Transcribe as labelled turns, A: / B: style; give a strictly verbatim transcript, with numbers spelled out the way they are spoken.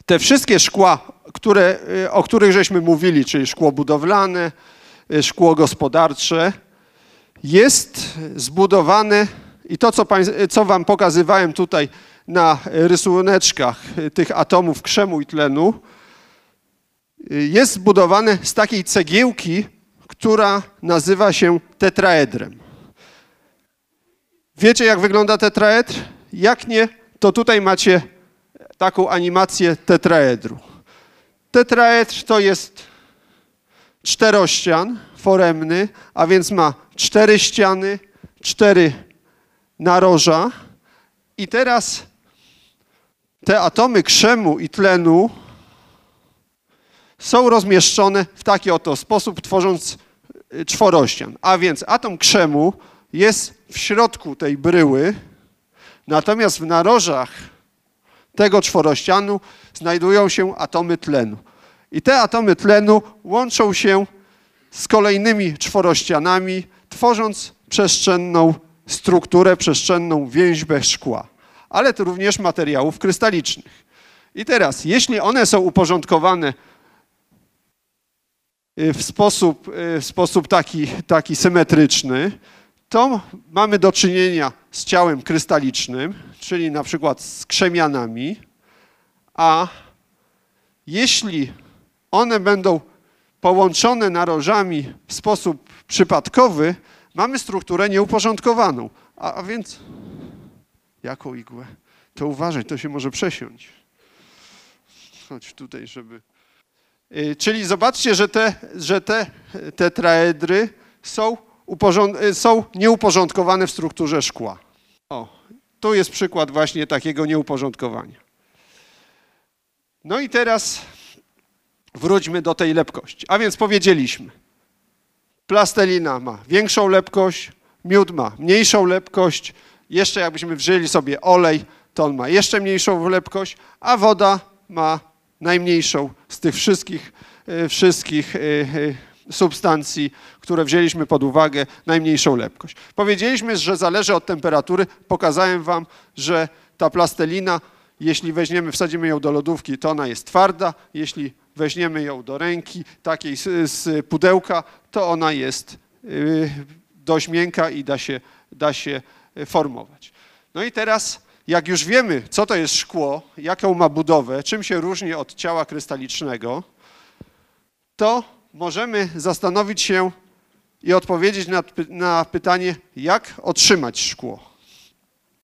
A: te wszystkie szkła, które, o których żeśmy mówili, czyli szkło budowlane, szkło gospodarcze, jest zbudowane i to, co, pań, co wam pokazywałem tutaj na rysuneczkach tych atomów krzemu i tlenu, jest zbudowane z takiej cegiełki, która nazywa się tetraedrem. Wiecie, jak wygląda tetraedr? Jak nie, to tutaj macie taką animację tetraedru. Tetraedr to jest czterościan foremny, a więc ma cztery ściany, cztery naroża. I teraz te atomy krzemu i tlenu są rozmieszczone w taki oto sposób, tworząc czworościan. A więc atom krzemu jest w środku tej bryły, natomiast w narożach tego czworościanu znajdują się atomy tlenu. I te atomy tlenu łączą się z kolejnymi czworościanami, tworząc przestrzenną strukturę, przestrzenną więźbę szkła, ale to również materiałów krystalicznych. I teraz, jeśli one są uporządkowane w sposób, w sposób taki, taki symetryczny, to mamy do czynienia z ciałem krystalicznym, czyli na przykład z krzemianami, a jeśli one będą połączone narożami w sposób przypadkowy, mamy strukturę nieuporządkowaną. A, a więc jaką igłę? To uważaj, to się może przesiąść. Chodź tutaj, żeby... Yy, czyli zobaczcie, że te, że te tetraedry są, uporząd- są nieuporządkowane w strukturze szkła. O, tu jest przykład właśnie takiego nieuporządkowania. No i teraz wróćmy do tej lepkości. A więc powiedzieliśmy, plastelina ma większą lepkość, miód ma mniejszą lepkość, jeszcze jakbyśmy wzięli sobie olej, to on ma jeszcze mniejszą lepkość, a woda ma najmniejszą z tych wszystkich, wszystkich substancji, które wzięliśmy pod uwagę, najmniejszą lepkość. Powiedzieliśmy, że zależy od temperatury. Pokazałem wam, że ta plastelina, jeśli weźmiemy, wsadzimy ją do lodówki, to ona jest twarda. Jeśli weźmiemy ją do ręki, takiej z, z pudełka, to ona jest yy, dość miękka i da się, da się formować. No i teraz, jak już wiemy, co to jest szkło, jaką ma budowę, czym się różni od ciała krystalicznego, to możemy zastanowić się i odpowiedzieć na, na pytanie, jak otrzymać szkło.